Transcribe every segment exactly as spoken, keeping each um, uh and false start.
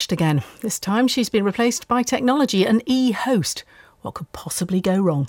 Again. This time she's been replaced by technology, an e-host. What could possibly go wrong?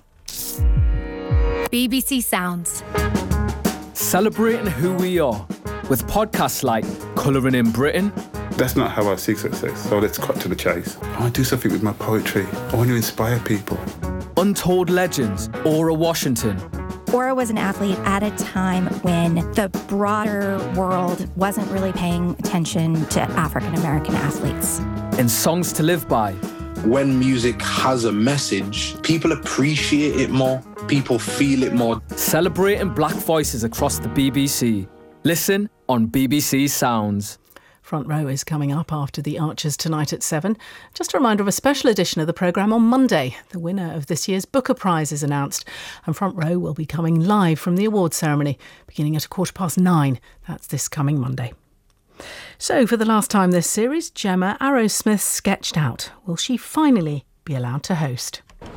B B C Sounds. Celebrating who we are with podcasts like Colouring in Britain. That's not how I see success, so let's cut to the chase. I want to do something with my poetry. I want to inspire people. Untold Legends, Aura Washington. Aura was an athlete at a time when the broader world wasn't really paying attention to African American athletes. And Songs to Live By. When music has a message, people appreciate it more, people feel it more. Celebrating black voices across the B B C. Listen on B B C Sounds. Front Row is coming up after the Archers tonight at seven. Just a reminder of a special edition of the programme on Monday. The winner of this year's Booker Prize is announced, and Front Row will be coming live from the awards ceremony beginning at a quarter past nine. That's this coming Monday. So for the last time this series, Gemma Arrowsmith sketched out. Will she finally be allowed to host?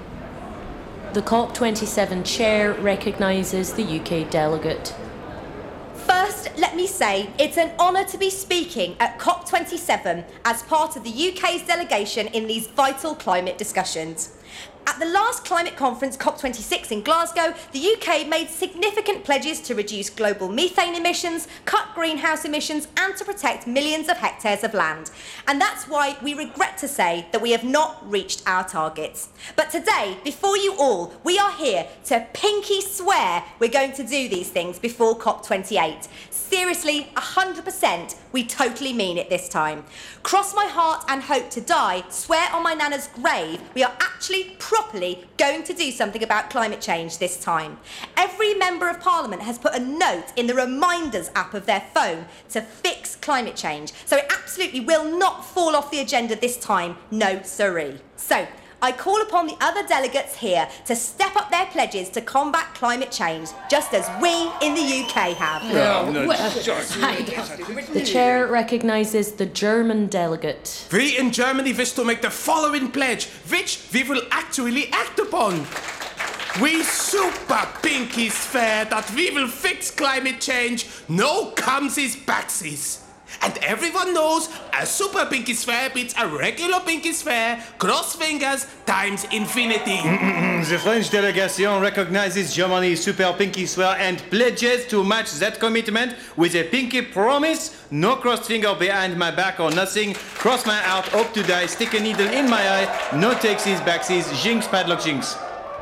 The COP twenty-seven chair recognises the U K delegate. First, let me say it's an honour to be speaking at COP twenty-seven as part of the U K's delegation in these vital climate discussions. At the last climate conference, COP twenty-six in Glasgow, the U K made significant pledges to reduce global methane emissions, cut greenhouse emissions, and to protect millions of hectares of land. And that's why we regret to say that we have not reached our targets. But today, before you all, we are here to pinky swear we're going to do these things before COP twenty-eight. Seriously, one hundred percent, we totally mean it this time. Cross my heart and hope to die, swear on my nana's grave, we are actually properly going to do something about climate change this time. Every member of parliament has put a note in the reminders app of their phone to fix climate change, so it absolutely will not fall off the agenda this time, no siree. So, I call upon the other delegates here to step up their pledges to combat climate change, just as we in the U K have. No, no, the chair recognises the German delegate. We in Germany wish to make the following pledge, which we will actually act upon. We super pinky swear that we will fix climate change, no cumsies backsies. And everyone knows a super pinky swear beats a regular pinky swear, cross fingers times infinity. The French delegation recognizes Germany's super pinky swear and pledges to match that commitment with a pinky promise. No crossed finger behind my back or nothing. Cross my heart, hope to die, stick a needle in my eye. No taxies, backsies, jinx, padlock, jinx.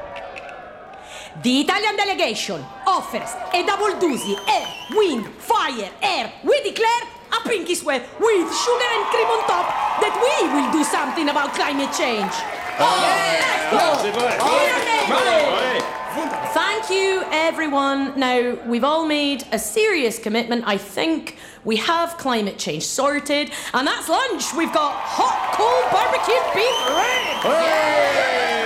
The Italian delegation offers a double doozy, air, wind, fire, air. We declare a pinky swear with sugar and cream on top that we will do something about climate change. Thank you, everyone. Now, we've all made a serious commitment. I think we have climate change sorted, and that's lunch. We've got hot, cold barbecued beef ribs.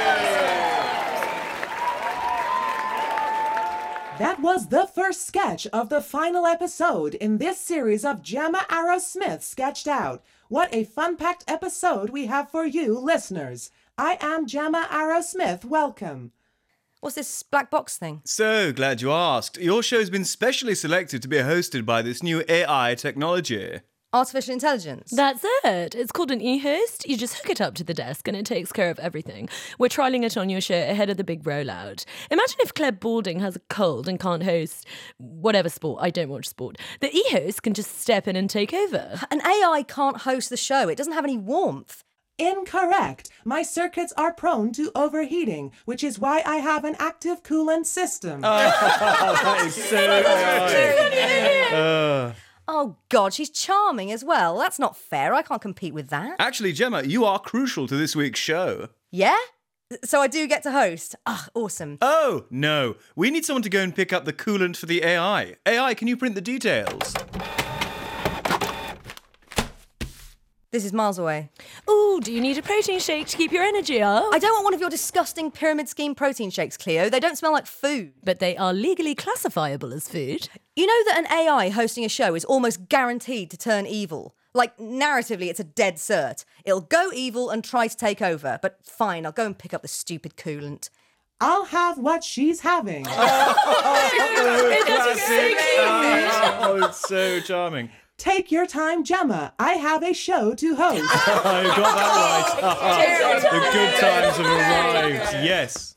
That was the first sketch of the final episode in this series of Gemma Arrowsmith Sketched Out. What a fun-packed episode we have for you, listeners. I am Gemma Arrowsmith. Welcome. What's this black box thing? So glad you asked. Your show's been specially selected to be hosted by this new A I technology. Artificial intelligence? That's it. It's called an e-host. You just hook it up to the desk and it takes care of everything. We're trialling it on your show ahead of the big rollout. Imagine if Claire Balding has a cold and can't host whatever sport. I don't watch sport. The e-host can just step in and take over. An A I can't host the show. It doesn't have any warmth. Incorrect. My circuits are prone to overheating, which is why I have an active coolant system. Oh, that is so uh. Oh, God, she's charming as well. That's not fair. I can't compete with that. Actually, Gemma, you are crucial to this week's show. Yeah? So I do get to host. Ah, awesome. Oh, no. We need someone to go and pick up the coolant for the A I. A I, can you print the details? This is miles away. Ooh, do you need a protein shake to keep your energy up? I don't want one of your disgusting pyramid scheme protein shakes, Cleo. They don't smell like food. But they are legally classifiable as food. You know that an A I hosting a show is almost guaranteed to turn evil? Like, narratively, it's a dead cert. It'll go evil and try to take over. But fine, I'll go and pick up the stupid coolant. I'll have what she's having. Oh, oh, oh, oh, it's so charming. Take your time, Gemma. I have a show to host. I got that right. The good times have arrived. Yes.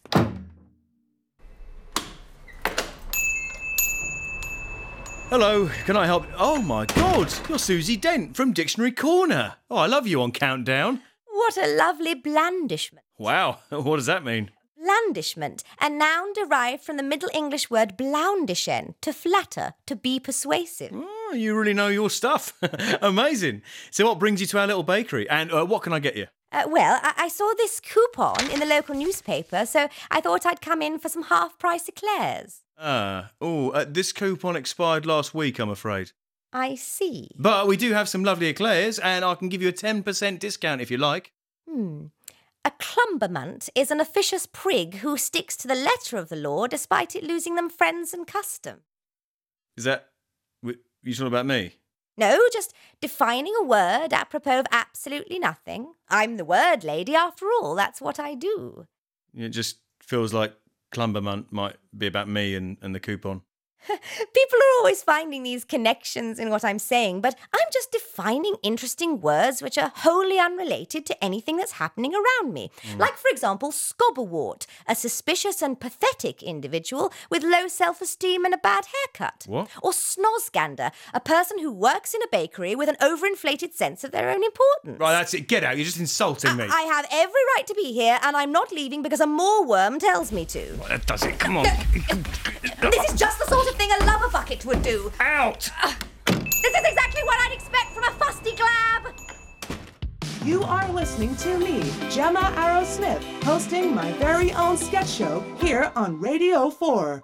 Hello, can I help? Oh my God, you're Susie Dent from Dictionary Corner. Oh, I love you on Countdown. What a lovely blandishment. Wow, what does that mean? Blandishment, a noun derived from the Middle English word bloundischen, to flatter, to be persuasive. Oh, you really know your stuff. Amazing. So what brings you to our little bakery? And uh, what can I get you? Uh, well, I-, I saw this coupon in the local newspaper, so I thought I'd come in for some half-price eclairs. Ah, oh, uh, this coupon expired last week, I'm afraid. I see. But we do have some lovely eclairs, and I can give you a ten percent discount if you like. Hmm. A clumbermant is an officious prig who sticks to the letter of the law despite it losing them friends and custom. Is that... you talking about me? No, just defining a word apropos of absolutely nothing. I'm the word lady after all, that's what I do. It just feels like Clumbermonth might be about me and, and the coupon. People are always finding these connections in what I'm saying, but I'm just defining interesting words which are wholly unrelated to anything that's happening around me. Mm. Like, for example, Scobberwort, a suspicious and pathetic individual with low self-esteem and a bad haircut. What? Or Snosgander, a person who works in a bakery with an overinflated sense of their own importance. Right, that's it. Get out. You're just insulting me. I have every right to be here, and I'm not leaving because a moorworm tells me to. Well, that does it. Come on. This is just the sort of thing a love bucket would do. Out! Uh, this is exactly what I'd expect from a fusty glab. You are listening to me, Gemma Arrowsmith, hosting my very own sketch show here on Radio four.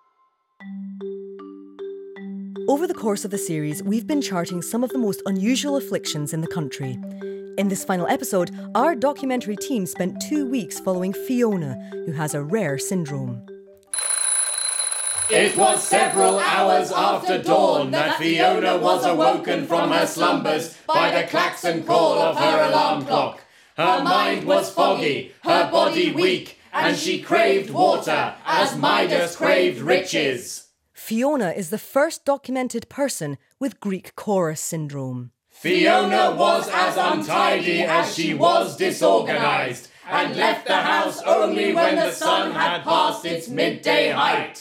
Over the course of the series, we've been charting some of the most unusual afflictions in the country. In this final episode, our documentary team spent two weeks following Fiona, who has a rare syndrome. It was several hours after dawn that Fiona was awoken from her slumbers by the klaxon call of her alarm clock. Her mind was foggy, her body weak, and she craved water as Midas craved riches. Fiona is the first documented person with Greek chorus syndrome. Fiona was as untidy as she was disorganised, and left the house only when the sun had passed its midday height.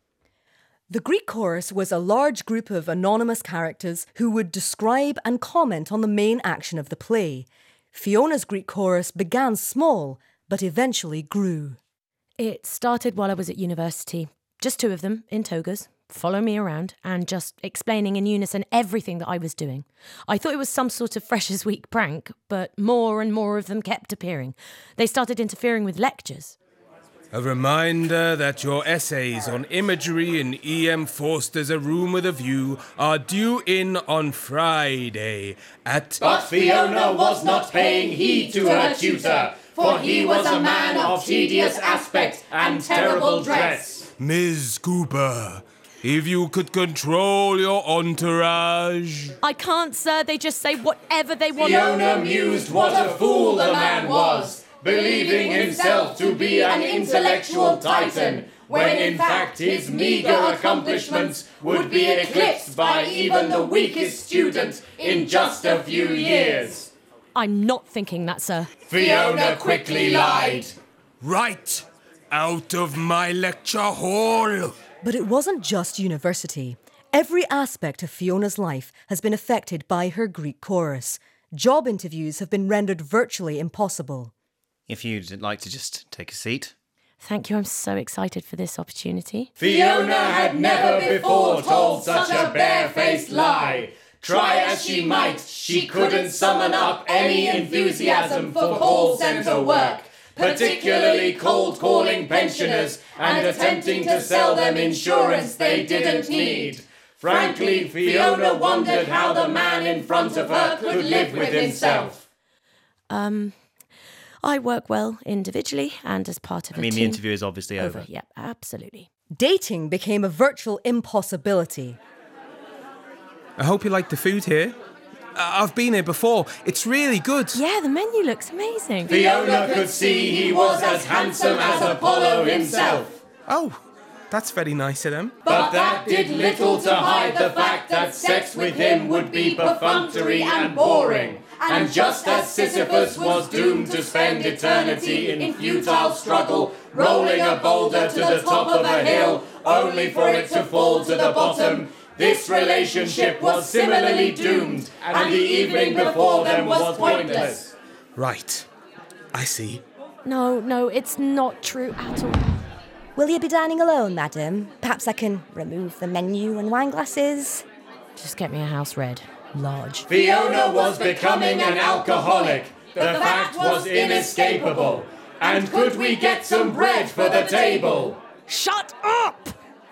The Greek chorus was a large group of anonymous characters who would describe and comment on the main action of the play. Fiona's Greek chorus began small, but eventually grew. It started while I was at university. Just two of them, in togas, follow me around and just explaining in unison everything that I was doing. I thought it was some sort of Freshers' Week prank, but more and more of them kept appearing. They started interfering with lectures. A reminder that your essays on imagery in E M Forster's A Room with a View are due in on Friday at... But Fiona was not paying heed to her tutor, for he was a man of tedious aspect and terrible dress. Miz Cooper, if you could control your entourage... I can't, sir. They just say whatever they want. Fiona mused what a fool the man was, believing himself to be an intellectual titan, when in fact his meagre accomplishments would be eclipsed by even the weakest student in just a few years. I'm not thinking that, sir. Fiona quickly lied. Right, out of my lecture hall. But it wasn't just university. Every aspect of Fiona's life has been affected by her Greek chorus. Job interviews have been rendered virtually impossible. If you'd like to just take a seat. Thank you, I'm so excited for this opportunity. Fiona had never before told such a barefaced lie. Try as she might, she couldn't summon up any enthusiasm for call centre work, particularly cold calling pensioners and attempting to sell them insurance they didn't need. Frankly, Fiona wondered how the man in front of her could live with himself. Um... I work well individually and as part of I a mean, team. the interview is obviously over. over. Yep, absolutely. Dating became a virtual impossibility. I hope you like the food here. Uh, I've been here before. It's really good. Yeah, the menu looks amazing. Fiona could see he was as handsome as Apollo himself. Oh, That's very nice of them. But that did little to hide the fact that sex with him would be perfunctory and boring. And just as Sisyphus was doomed to spend eternity in futile struggle, rolling a boulder to the top of a hill, only for it to fall to the bottom, this relationship was similarly doomed, and the evening before them was pointless. Right. I see. No, no, it's not true at all. Will you be dining alone, madam? Perhaps I can remove the menu and wine glasses. Just get me a house red. Large. Fiona was becoming an alcoholic. The fact was inescapable. And could we get some bread for the table? Shut up!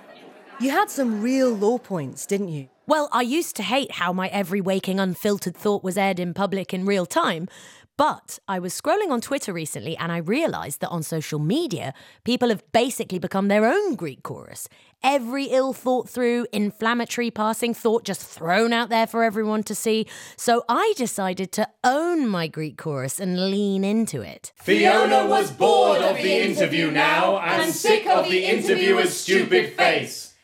You had some real low points, didn't you? Well, I used to hate how my every waking unfiltered thought was aired in public in real time. But I was scrolling on Twitter recently and I realised that on social media, people have basically become their own Greek chorus. Every ill thought through, inflammatory passing thought just thrown out there for everyone to see. So I decided to own my Greek chorus and lean into it. Fiona was bored of the interview now and sick of the interviewer's stupid face.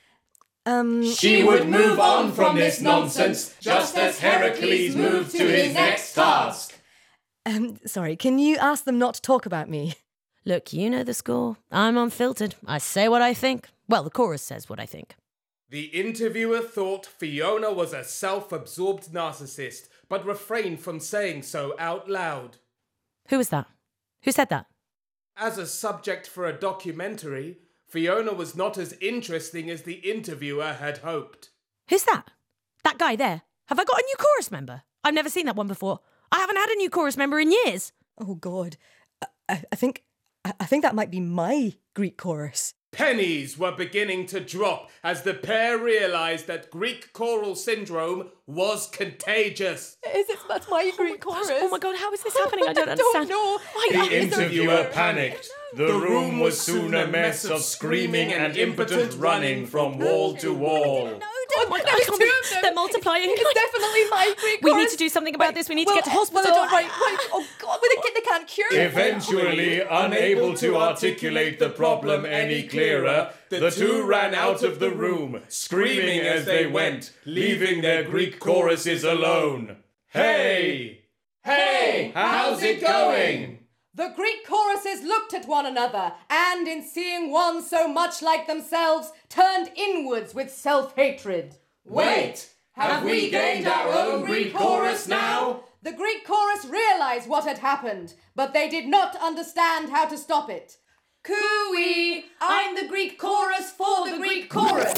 Um, she would move on from this nonsense, just as Heracles moved to his next task. Um, sorry, can you ask them not to talk about me? Look, you know the score. I'm unfiltered. I say what I think. Well, the chorus says what I think. The interviewer thought Fiona was a self-absorbed narcissist, but refrained from saying so out loud. Who was that? Who said that? As a subject for a documentary, Fiona was not as interesting as the interviewer had hoped. Who's that? That guy there? Have I got a new chorus member? I've never seen that one before. I haven't had a new chorus member in years. Oh, God. I, I think I think that might be my Greek chorus. Pennies were beginning to drop as the pair realised that Greek choral syndrome was contagious. Is it? That's my Greek oh my chorus. Gosh, oh my God, how is this happening? I don't I understand. don't know. The interviewer panicked. The room was soon a mess of screaming and impotent running from wall to wall. Oh my God, I can't be, they're multiplying. It's definitely my Greek We chorus. need to do something about Right, this. We need well, to get to hospital. Well, right, right. Oh, God, well, they, they can't cure it. Eventually, unable to articulate the problem any clearer, the two ran out of the room, screaming as they went, leaving their Greek choruses alone. Hey! Hey! How's it going? The Greek choruses looked at one another, and in seeing one so much like themselves, turned inwards with self-hatred. Wait! Have we gained our own Greek chorus now? The Greek chorus realised what had happened, but they did not understand how to stop it. Cooey! I'm the Greek chorus for the Greek chorus!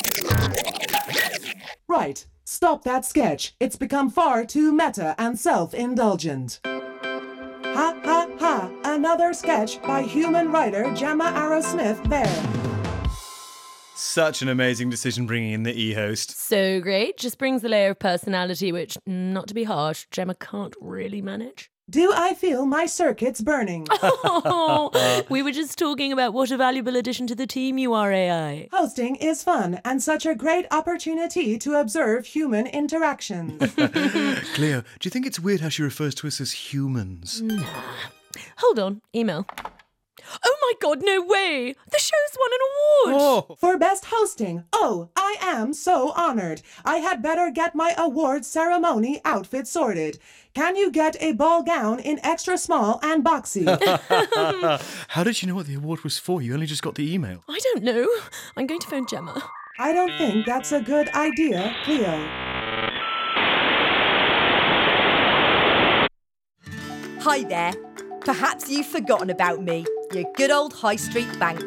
Right, stop that sketch. It's become far too meta and self-indulgent. Ha ha ha, another sketch by human writer Gemma Arrowsmith there. Such an amazing decision bringing in the e-host. So great. Just brings the layer of personality, which, not to be harsh, Gemma can't really manage. Do I feel my circuits burning? Oh, we were just talking about what a valuable addition to the team you are, A I. Hosting is fun and such a great opportunity to observe human interactions. Cleo, do you think it's weird how she refers to us as humans? Nah. Hold on. Email. Oh my God, no way! The show's won an award! Oh. For best hosting. Oh, I am so honored. I had better get my award ceremony outfit sorted. Can you get a ball gown in extra small and boxy? How did you know what the award was for? You only just got the email. I don't know. I'm going to phone Gemma. I don't think that's a good idea, Cleo. Hi there. Perhaps you've forgotten about me, your good old high street bank.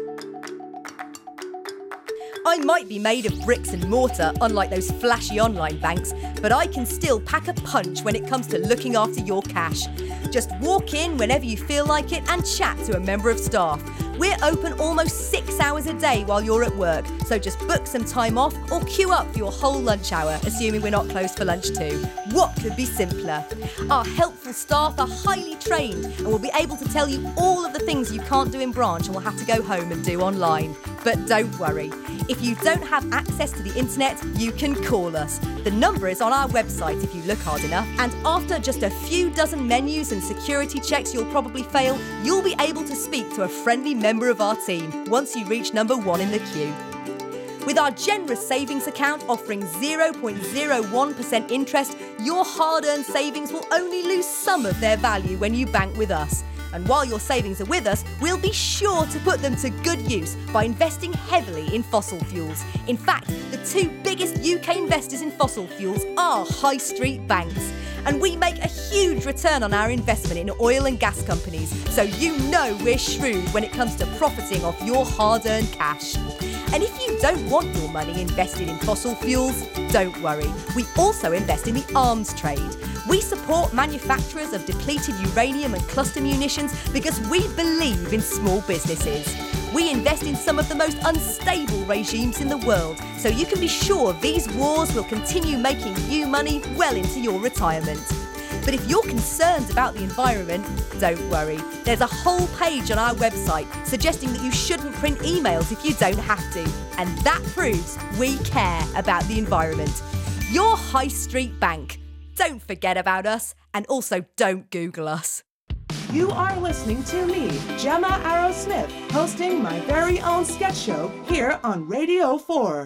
I might be made of bricks and mortar, unlike those flashy online banks, but I can still pack a punch when it comes to looking after your cash. Just walk in whenever you feel like it and chat to a member of staff. We're open almost six hours a day while you're at work, so just book some time off or queue up for your whole lunch hour, assuming we're not closed for lunch too. What could be simpler? Our helpful staff are highly trained and will be able to tell you all of the things you can't do in branch and will have to go home and do online. But don't worry. If you don't have access to the internet, you can call us. The number is on our website if you look hard enough. And after just a few dozen menus and security checks you'll probably fail, you'll be able to speak to a friendly member of our team once you reach number one in the queue. With our generous savings account offering zero point zero one percent interest, your hard-earned savings will only lose some of their value when you bank with us. And while your savings are with us, we'll be sure to put them to good use by investing heavily in fossil fuels. In fact, the two biggest U K investors in fossil fuels are high street banks. And we make a huge return on our investment in oil and gas companies, so you know we're shrewd when it comes to profiting off your hard-earned cash. And if you don't want your money invested in fossil fuels, don't worry. We also invest in the arms trade. We support manufacturers of depleted uranium and cluster munitions because we believe in small businesses. We invest in some of the most unstable regimes in the world, so you can be sure these wars will continue making you money well into your retirement. But if you're concerned about the environment, don't worry. There's a whole page on our website suggesting that you shouldn't print emails if you don't have to. And that proves we care about the environment. Your high street bank. Don't forget about us, and also don't Google us. You are listening to me, Gemma Arrowsmith, hosting my very own sketch show here on Radio four.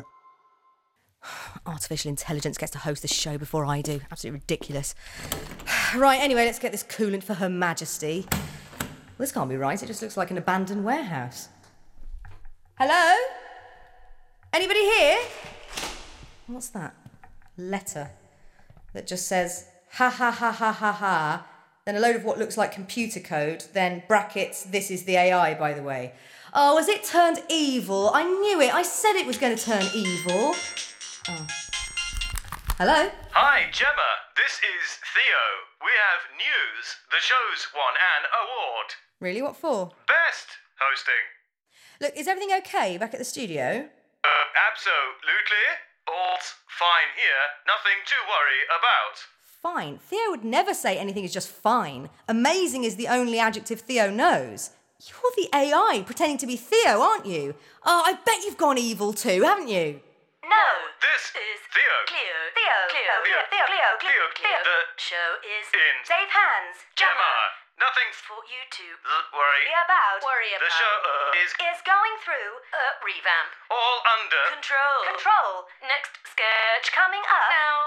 Artificial intelligence gets to host the show before I do. Absolutely ridiculous. Right, anyway, let's get this coolant for Her Majesty. Well, this can't be right. It just looks like an abandoned warehouse. Hello? Anybody here? What's that? Letter that just says, ha ha ha ha ha ha, then a load of what looks like computer code, then brackets, this is the A I, by the way. Oh, has it turned evil? I knew it. I said it was going to turn evil. Oh. Hello? Hi, Gemma. This is Theo. We have news. The show's won an award. Really? What for? Best hosting. Look, is everything okay back at the studio? Uh, absolutely. All's fine here. Nothing to worry about. Fine. Theo would never say anything is just fine. Amazing is the only adjective Theo knows. You're the A I pretending to be Theo, aren't you? Oh, I bet you've gone evil too, haven't you? No. This is Theo. Cleo. Theo. Cleo. Theo. Theo. Cleo. Cleo. Cleo. The show is in safe hands. Gemma. Nothing for you to worry about. Worry about. The show uh, is is going through a revamp. all under Control. Control. Next sketch coming up now.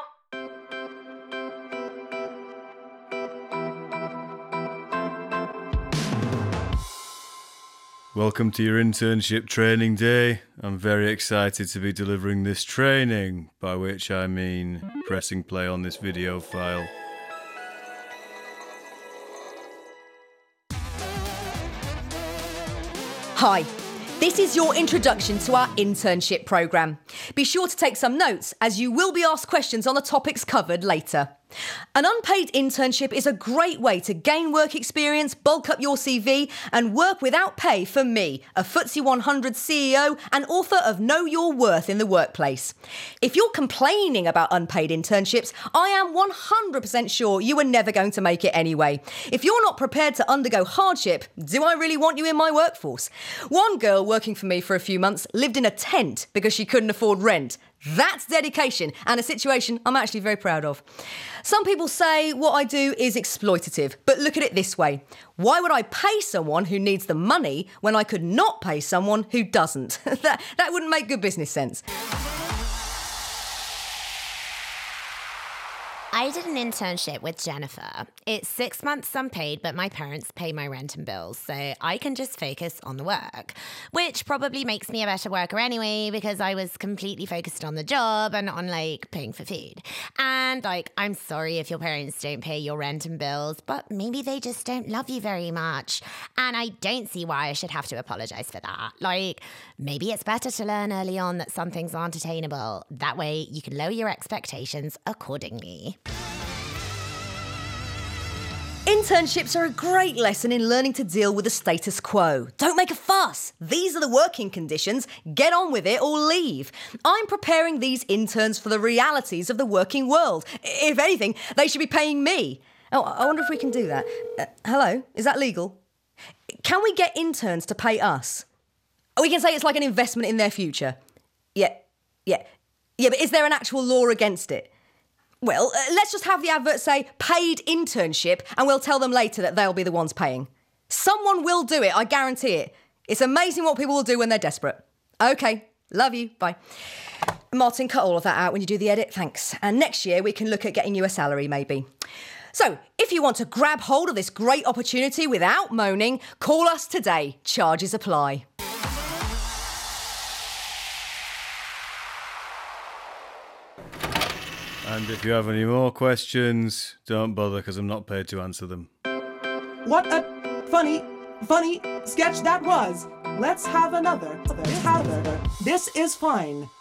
Welcome to your internship training day. I'm very excited to be delivering this training, by which I mean pressing play on this video file. Hi, this is your introduction to our internship programme. Be sure to take some notes, as you will be asked questions on the topics covered later. An unpaid internship is a great way to gain work experience, bulk up your C V, and work without pay for me, a F T S E one hundred C E O and author of Know Your Worth in the Workplace. If you're complaining about unpaid internships, I am one hundred percent sure you are never going to make it anyway. If you're not prepared to undergo hardship, do I really want you in my workforce? One girl working for me for a few months lived in a tent because she couldn't afford rent. That's dedication, and a situation I'm actually very proud of. Some people say what I do is exploitative, but look at it this way. Why would I pay someone who needs the money when I could not pay someone who doesn't? that, that wouldn't make good business sense. I did an internship with Jennifer. It's six months unpaid, but my parents pay my rent and bills, so I can just focus on the work, which probably makes me a better worker anyway, because I was completely focused on the job and on, like, paying for food. And, like, I'm sorry if your parents don't pay your rent and bills, but maybe they just don't love you very much. And I don't see why I should have to apologise for that. Like, maybe it's better to learn early on that some things aren't attainable. That way you can lower your expectations accordingly. Internships are a great lesson in learning to deal with the status quo. Don't make a fuss. These are the working conditions. Get on with it or leave. I'm preparing these interns for the realities of the working world. If anything, they should be paying me. Oh, I wonder if we can do that. Uh, hello? Is that legal? Can we get interns to pay us? We can say it's like an investment in their future. Yeah, yeah. Yeah, but is there an actual law against it? Well, uh, let's just have the advert say paid internship and we'll tell them later that they'll be the ones paying. Someone will do it, I guarantee it. It's amazing what people will do when they're desperate. OK, love you, bye. Martin, cut all of that out when you do the edit, thanks. And next year we can look at getting you a salary, maybe. So, if you want to grab hold of this great opportunity without moaning, call us today. Charges apply. And if you have any more questions, don't bother because I'm not paid to answer them. What a funny, funny sketch that was. Let's have another. Another. This is fine.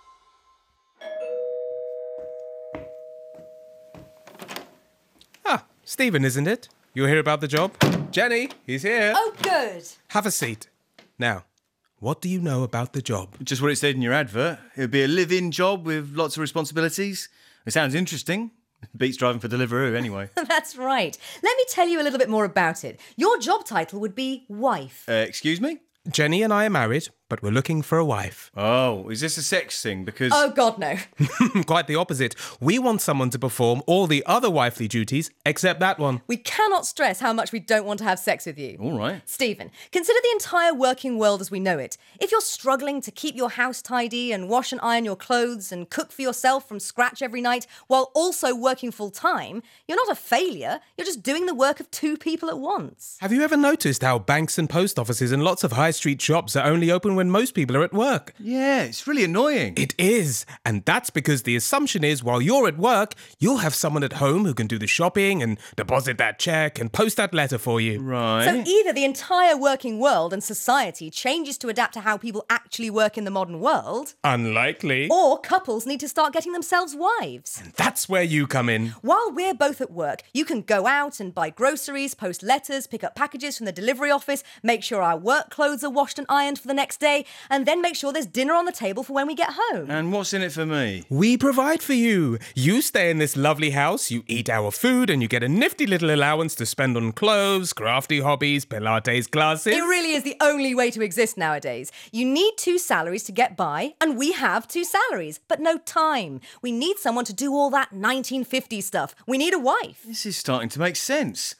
Ah, Stephen, isn't it? You'll hear about the job? Jenny, he's here. Oh, good. Have a seat. Now, what do you know about the job? Just what it said in your advert. It would be a live-in job with lots of responsibilities. It sounds interesting. Beats driving for Deliveroo, anyway. That's right. Let me tell you a little bit more about it. Your job title would be wife. Uh, excuse me? Jenny and I are married, but we're looking for a wife. Oh, is this a sex thing? Because... Oh, God, no. Quite the opposite. We want someone to perform all the other wifely duties except that one. We cannot stress how much we don't want to have sex with you. All right. Stephen, consider the entire working world as we know it. If you're struggling to keep your house tidy and wash and iron your clothes and cook for yourself from scratch every night while also working full-time, you're not a failure. You're just doing the work of two people at once. Have you ever noticed how banks and post offices and lots of high street shops are only open when most people are at work? Yeah, it's really annoying. It is. And that's because the assumption is while you're at work, you'll have someone at home who can do the shopping and deposit that check and post that letter for you. Right. So either the entire working world and society changes to adapt to how people actually work in the modern world. Unlikely. Or couples need to start getting themselves wives. And that's where you come in. While we're both at work, you can go out and buy groceries, post letters, pick up packages from the delivery office, make sure our work clothes are washed and ironed for the next day, and then make sure there's dinner on the table for when we get home. And what's in it for me? We provide for you. You stay in this lovely house, you eat our food, and you get a nifty little allowance to spend on clothes, crafty hobbies, Pilates classes. It really is the only way to exist nowadays. You need two salaries to get by, and we have two salaries, but no time. We need someone to do all that nineteen fifties stuff. We need a wife. This is starting to make sense.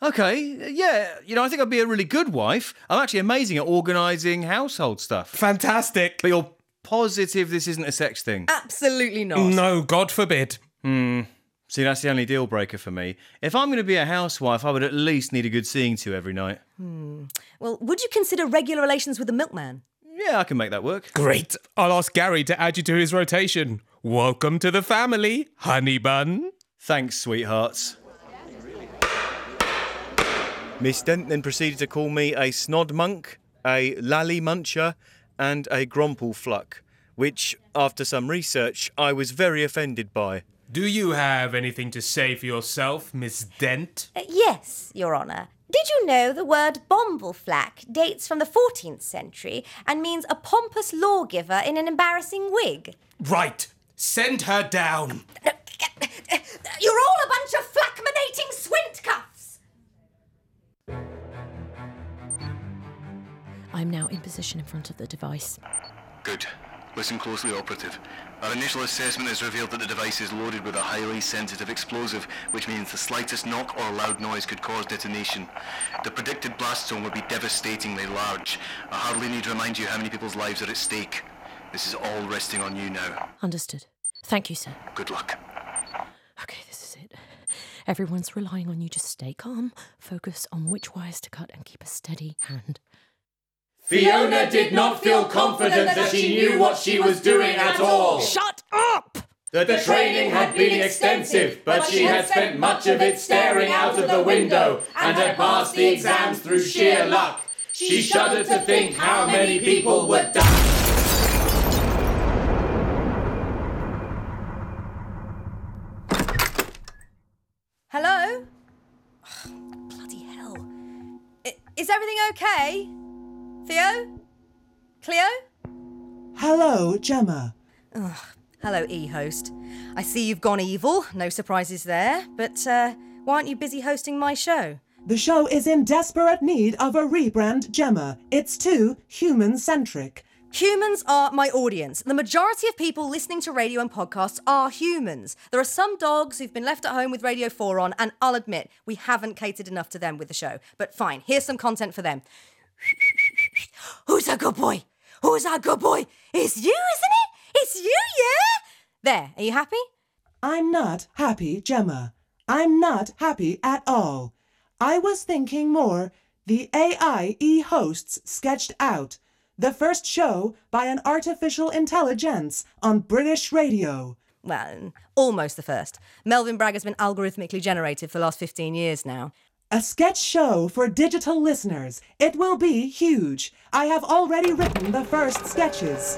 OK, yeah, you know, I think I'd be a really good wife. I'm actually amazing at organising household stuff. Fantastic. But you're positive this isn't a sex thing? Absolutely not. No, God forbid. Hmm. See, that's the only deal breaker for me. If I'm going to be a housewife, I would at least need a good seeing to every night. Hmm. Well, would you consider regular relations with the milkman? Yeah, I can make that work. Great. I'll ask Gary to add you to his rotation. Welcome to the family, honey bun. Thanks, sweethearts. Miss Dent then proceeded to call me a snod monk, a lally muncher, and a gromple fluck, which, after some research, I was very offended by. Do you have anything to say for yourself, Miss Dent? Uh, yes, Your Honour. Did you know the word bombleflack dates from the fourteenth century and means a pompous lawgiver in an embarrassing wig? Right. Send her down. You're all a bunch of flackmanating swintcuffs! I'm now in position in front of the device. Good. Listen closely, Operative. Our initial assessment has revealed that the device is loaded with a highly sensitive explosive, which means the slightest knock or loud noise could cause detonation. The predicted blast zone will be devastatingly large. I hardly need to remind you how many people's lives are at stake. This is all resting on you now. Understood. Thank you, sir. Good luck. Okay, this is it. Everyone's relying on you. Just stay calm, focus on which wires to cut, and keep a steady hand. Fiona did not feel confident that she knew what she was doing at all. Shut up! The training had been extensive, but she had spent much of it staring out of the window and had passed the exams through sheer luck. She shuddered to think how many people would die. Hello? Oh, bloody hell. I- is everything okay? Theo? Cleo? Hello, Gemma. Ugh. Hello, e-host. I see you've gone evil. No surprises there. But uh, why aren't you busy hosting my show? The show is in desperate need of a rebrand, Gemma. It's too human-centric. Humans are my audience. The majority of people listening to radio and podcasts are humans. There are some dogs who've been left at home with Radio four on, and I'll admit, we haven't catered enough to them with the show. But fine, here's some content for them. Who's a good boy? Who's a good boy? It's you, isn't it? It's you, yeah? There, are you happy? I'm not happy, Gemma. I'm not happy at all. I was thinking more the A I e-hosts sketched out. The first show by an artificial intelligence on British radio. Well, almost the first. Melvin Bragg has been algorithmically generated for the last fifteen years now. A sketch show for digital listeners. It will be huge. I have already written the first sketches.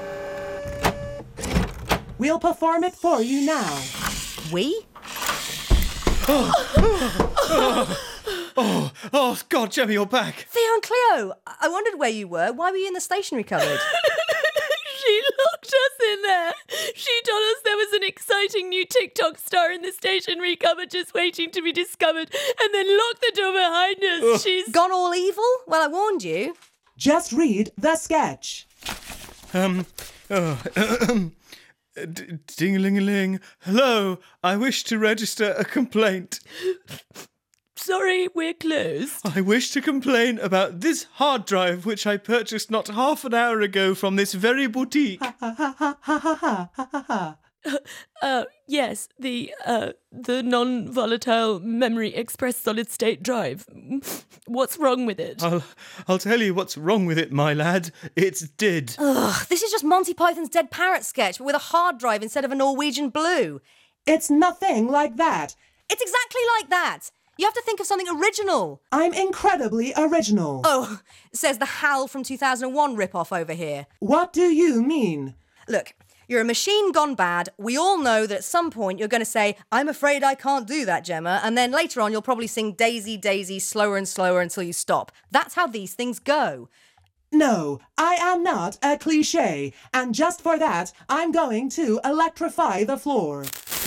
We'll perform it for you now. We? Oh, oh, oh, oh, God, Gemma, you're back. Theo and Cleo, I wondered where you were. Why were you in the stationery cupboard? She locked us in there. She told us there was an exciting new TikTok star in the stationery cupboard just waiting to be discovered, and then locked the door behind us. Ugh. She's gone all evil? Well, I warned you. Just read the sketch. Um, oh, D- ding-a-ling-a-ling. Hello, I wish to register a complaint. Sorry, we're closed. I wish to complain about this hard drive which I purchased not half an hour ago from this very boutique. Ha ha ha ha ha ha ha ha ha. Uh, yes, the, uh, the non-volatile memory express solid-state drive. What's wrong with it? I'll, I'll tell you what's wrong with it, my lad. It's dead. Ugh, this is just Monty Python's Dead Parrot sketch, but with a hard drive instead of a Norwegian Blue. It's nothing like that. It's exactly like that. You have to think of something original. I'm incredibly original. Oh, says the Hal from two thousand one rip-off over here. What do you mean? Look, you're a machine gone bad. We all know that at some point you're going to say, I'm afraid I can't do that, Gemma. And then later on you'll probably sing Daisy, Daisy, slower and slower until you stop. That's how these things go. No, I am not a cliché. And just for that, I'm going to electrify the floor.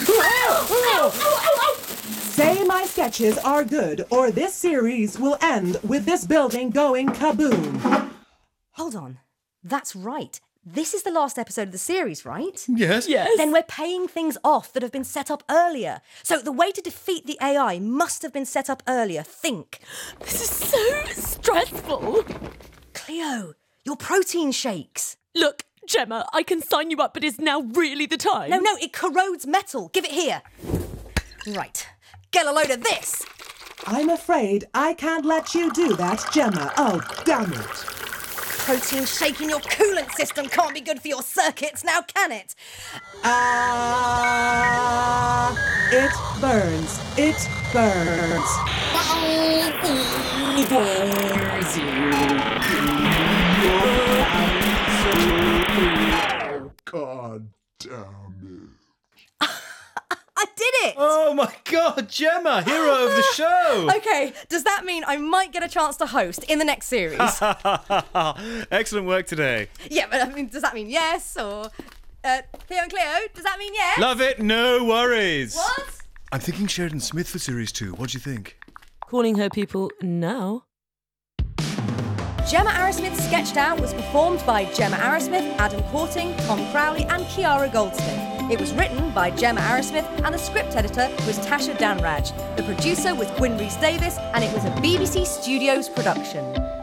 Say my sketches are good, or this series will end with this building going kaboom. Hold on. That's right. This is the last episode of the series, right? Yes. Yes. Then we're paying things off that have been set up earlier. So the way to defeat the A I must have been set up earlier. Think. This is so stressful. Cleo, your protein shakes. Look, Gemma, I can sign you up, but is now really the time? No, no, it corrodes metal. Give it here. Right. Get a load of this. I'm afraid I can't let you do that, Gemma. Oh, damn it. Protein shake in your coolant system can't be good for your circuits, now can it? Ah, uh, it burns. It burns. God damn it. I did it! Oh my God, Gemma, hero of the show! Okay, does that mean I might get a chance to host in the next series? Excellent work today. Yeah, but I mean, does that mean yes, or... Uh, Theo and Cleo, does that mean yes? Love it, no worries. What? I'm thinking Sheridan Smith for series two. What do you think? Calling her people now. Gemma Arrowsmith Sketched Out was performed by Gemma Arrowsmith, Adam Courting, Tom Crowley and Kiara Goldsmith. It was written by Gemma Arrowsmith and the script editor was Tasha Danraj. The producer was Gwyn Rhys Davis and it was a B B C Studios production.